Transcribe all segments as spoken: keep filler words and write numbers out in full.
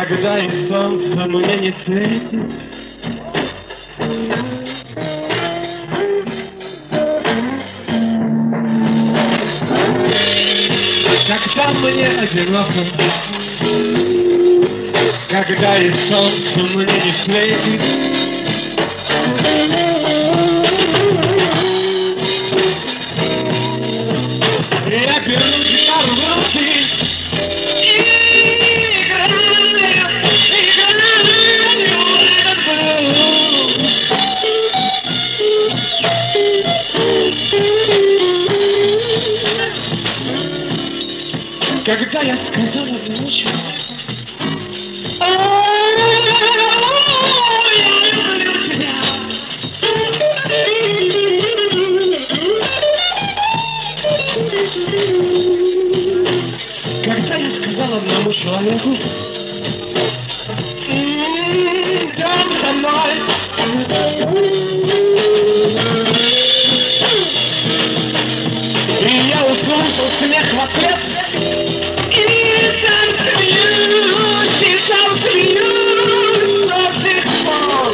Когда и солнце мне не светит, когда мне одиноко, когда и солнце мне не светит, я беру гитару в руки и играю, когда я сказала ночью, я люблю тебя. Когда я сказала одному человеку, идем со мной, и я услышал смех в ответ, и сам смеюсь, и сам смеюсь до сих пор.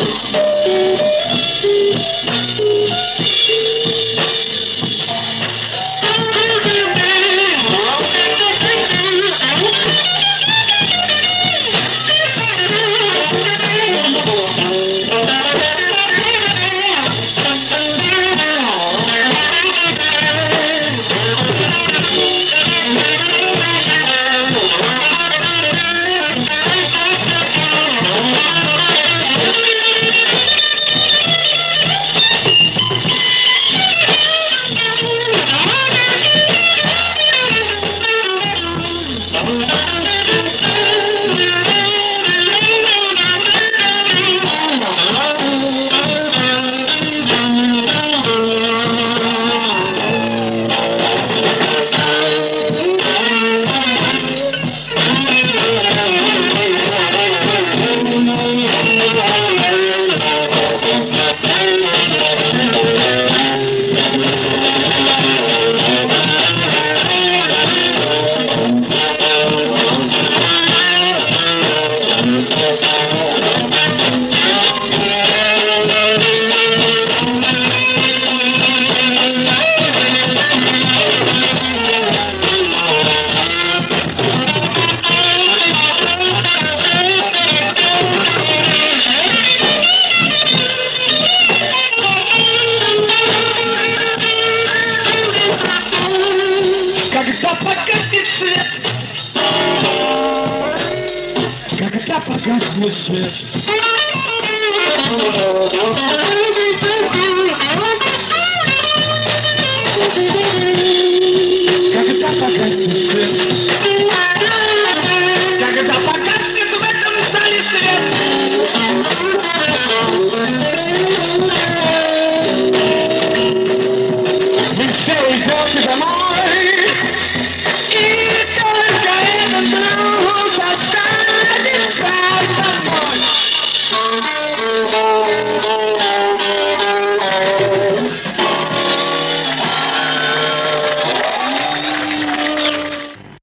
Когда погаснет свет, когда погаснет свет, когда погаснет свет, когда погаснет в этом зале свет, мы все идем домой.